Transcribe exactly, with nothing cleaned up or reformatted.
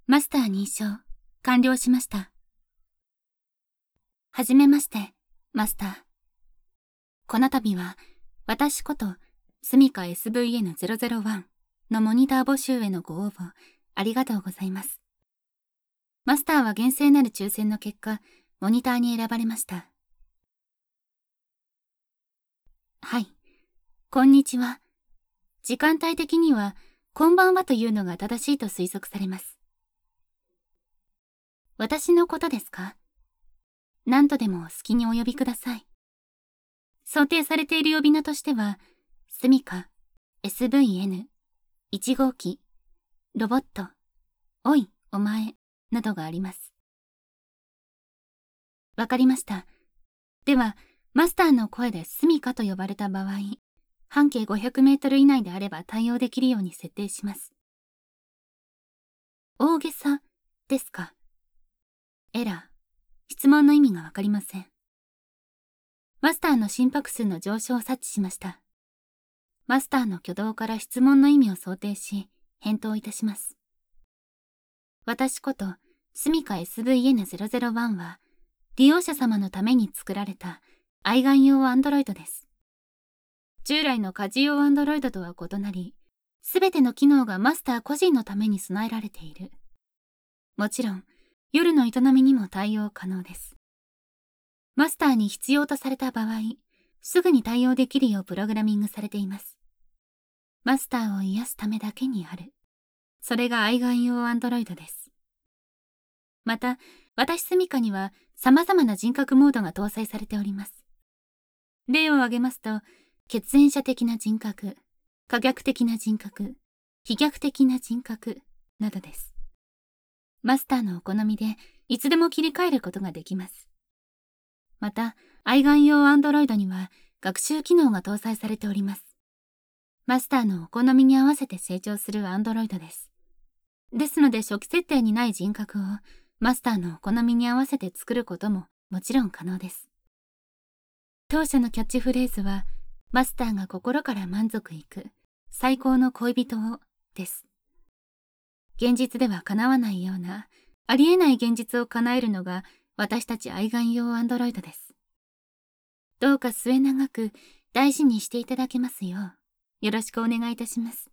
マスター認証、完了しました。はじめまして、マスター。この度は、私こと、スミカ エスブイエヌゼロゼロワン のモニター募集へのご応募、ありがとうございます。マスターは厳正なる抽選の結果、モニターに選ばれました。はい、こんにちは。時間帯的には、こんばんはというのが正しいと推測されます。私のことですか？何とでもお好きにお呼びください。想定されている呼び名としては、スミカ、エスブイエヌ、いち号機、ロボット、おい、お前、などがあります。わかりました。では、マスターの声でスミカと呼ばれた場合、半径ごひゃくメートル以内であれば対応できるように設定します。大げさ、ですか？エラー、質問の意味がわかりません。マスターの心拍数の上昇を察知しました。マスターの挙動から質問の意味を想定し、返答いたします。私こと、スミカ エスブイエヌゼロゼロワン は、利用者様のために作られた愛玩用アンドロイドです。従来の家事用アンドロイドとは異なり、すべての機能がマスター個人のために備えられている。もちろん、夜の営みにも対応可能です。マスターに必要とされた場合、すぐに対応できるようプログラミングされています。マスターを癒すためだけにある。それが愛玩用アンドロイドです。また、私スミカには様々な人格モードが搭載されております。例を挙げますと、血縁者的な人格、可逆的な人格、非逆的な人格などです。マスターのお好みでいつでも切り替えることができます。また、愛玩用アンドロイドには学習機能が搭載されております。マスターのお好みに合わせて成長するアンドロイドです。ですので初期設定にない人格をマスターのお好みに合わせて作ることももちろん可能です。当社のキャッチフレーズは、マスターが心から満足いく最高の恋人をです。現実では叶わないような、ありえない現実を叶えるのが私たち愛玩用アンドロイドです。どうか末永く大事にしていただけますよう、よろしくお願いいたします。